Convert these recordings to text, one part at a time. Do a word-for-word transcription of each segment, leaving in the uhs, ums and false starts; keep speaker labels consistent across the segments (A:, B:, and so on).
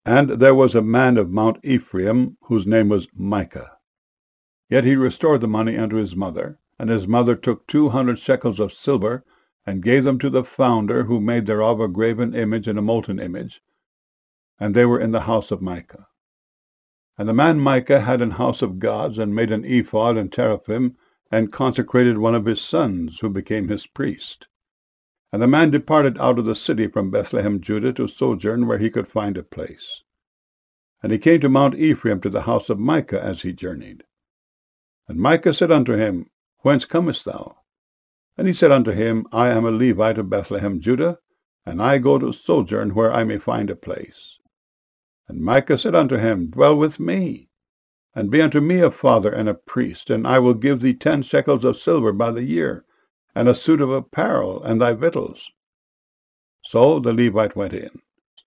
A: And there was a man of Mount Ephraim, whose name was Micah. Yet he restored the money unto his mother, and his mother took two hundred shekels of silver, and gave them to the founder, who made thereof a graven image and a molten image, and they were in the house of Micah. And the man Micah had an house of gods, and made an ephod and teraphim, and consecrated one of his sons, who became his priest. And the man departed out of the city from Bethlehem, Judah, to sojourn where he could find a place. And he came to Mount Ephraim, to the house of Micah, as he journeyed. And Micah said unto him, Whence comest thou? And he said unto him, I am a Levite of Bethlehem, Judah, and I go to sojourn where I may find a place. And Micah said unto him, Dwell with me, and be unto me a father and a priest, and I will give thee ten shekels of silver by the year, and a suit of apparel, and thy victuals. So the Levite went in.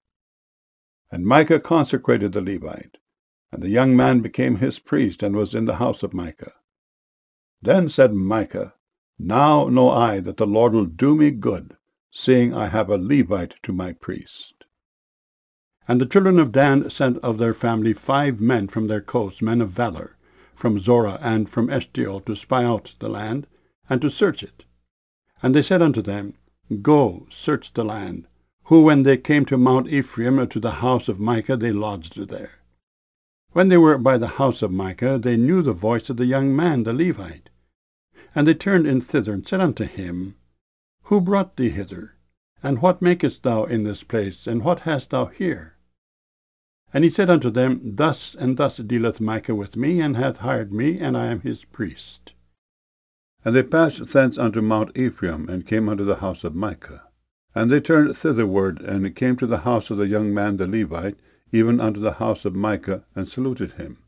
A: And Micah consecrated the Levite, and the young man became his priest, and was in the house of Micah. Then said Micah, Now know I that the Lord will do me good, seeing I have a Levite to my priest. And the children of Dan sent of their family five men from their coasts, men of valor, from Zorah and from Eshtaol, to spy out the land, and to search it. And they said unto them, Go, search the land. Who, when they came to Mount Ephraim, to the house of Micah, they lodged there. When they were by the house of Micah, they knew the voice of the young man, the Levite. And they turned in thither, and said unto him, Who brought thee hither? And what makest thou in this place? And what hast thou here? And he said unto them, Thus and thus dealeth Micah with me, and hath hired me, and I am his priest. And they passed thence unto Mount Ephraim, and came unto the house of Micah. And they turned thitherward, and came to the house of the young man the Levite, even unto the house of Micah, and saluted him.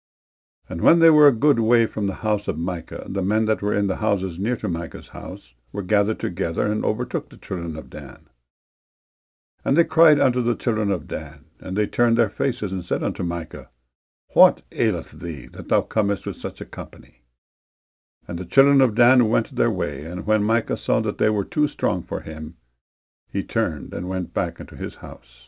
A: And when they were a good way from the house of Micah, the men that were in the houses near to Micah's house were gathered together, and overtook the children of Dan. And they cried unto the children of Dan, and they turned their faces, and said unto Micah, What aileth thee, that thou comest with such a company? And the children of Dan went their way, and when Micah saw that they were too strong for him, he turned and went back into his house.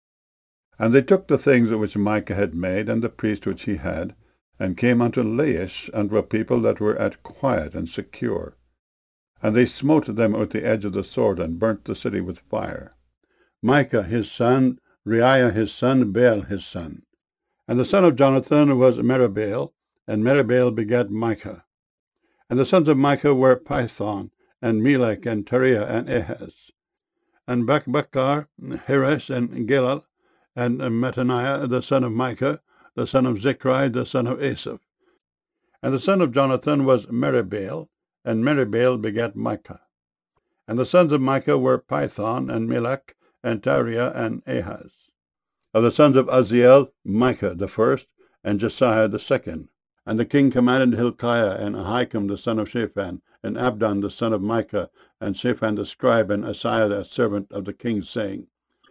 A: And they took the things which Micah had made, and the priest which he had, and came unto Laish, unto a people that were at quiet and secure. And they smote them with the edge of the sword, and burnt the city with fire. Micah his son, Reiah his son, Baal his son. And the son of Jonathan was Meribaal, and Meribaal begat Micah. And the sons of Micah were Pithon, and Melech, and Teriah, and Ahaz. And Bakbakkar, Heres, and Galal, and Mattaniah, the son of Micah, the son of Zichri, the son of Asaph. And the son of Jonathan was Meribaal, and Meribaal begat Micah. And the sons of Micah were Pithon, and Melech, and Teriah, and Ahaz. Of the sons of Uzziel, Micah the first, and Josiah the second. And the king commanded Hilkiah, and Ahikam the son of Shaphan, and Abdon the son of Micah, and Shaphan the scribe, and Asaiah the servant of the king, saying,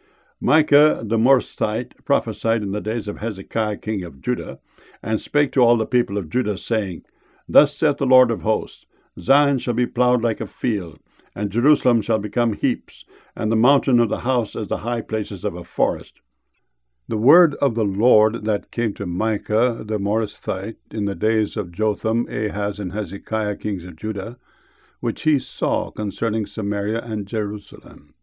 A: Micah the Morasthite prophesied in the days of Hezekiah king of Judah, and spake to all the people of Judah, saying, Thus saith the Lord of hosts, Zion shall be plowed like a field, and Jerusalem shall become heaps, and the mountain of the house as the high places of a forest. The word of the Lord that came to Micah the Morasthite in the days of Jotham, Ahaz, and Hezekiah kings of Judah, which he saw concerning Samaria and Jerusalem.